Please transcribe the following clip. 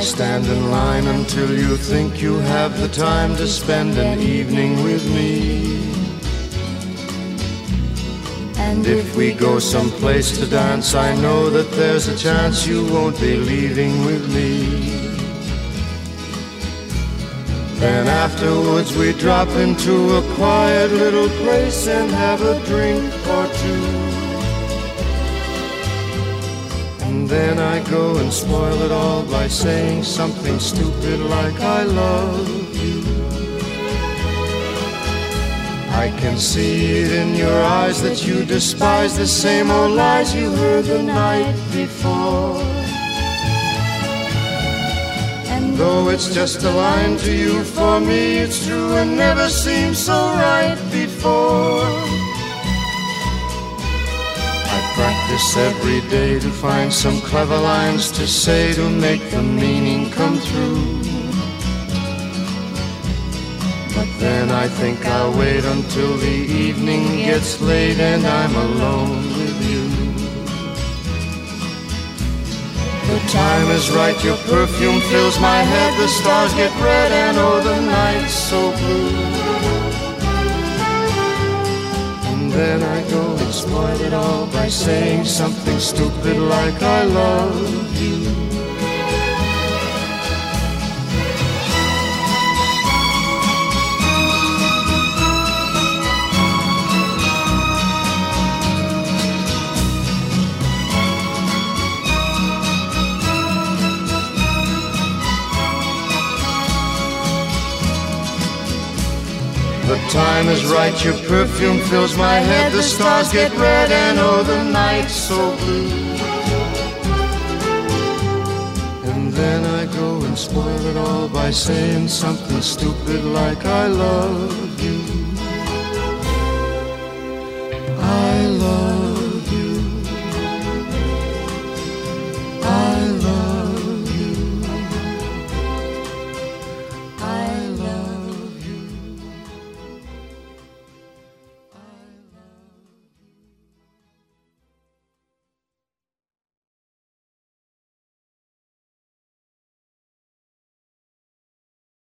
stand in line until you think you have the time to spend an evening with me. And if we go someplace to dance, I know that there's a chance you won't be leaving with me. Then afterwards we drop into a quiet little place and have a drink or two. And then I go and spoil it all by saying something stupid like I love you. I can see it in your eyes that you despise the same old lies you heard the night before. And though it's just a line to you, for me it's true and never seemed so right before. I practice every day to find some clever lines to say to make the meaning come through. But then I think I'll wait until the evening gets late and I'm alone with you. The time is right, your perfume fills my head, the stars get red and oh the night's so blue. And then I go and spoil it all by saying something stupid like I love you. The time is right, your perfume fills my head, the stars get red and oh the night's so blue. And then I go and spoil it all by saying something stupid like I love you.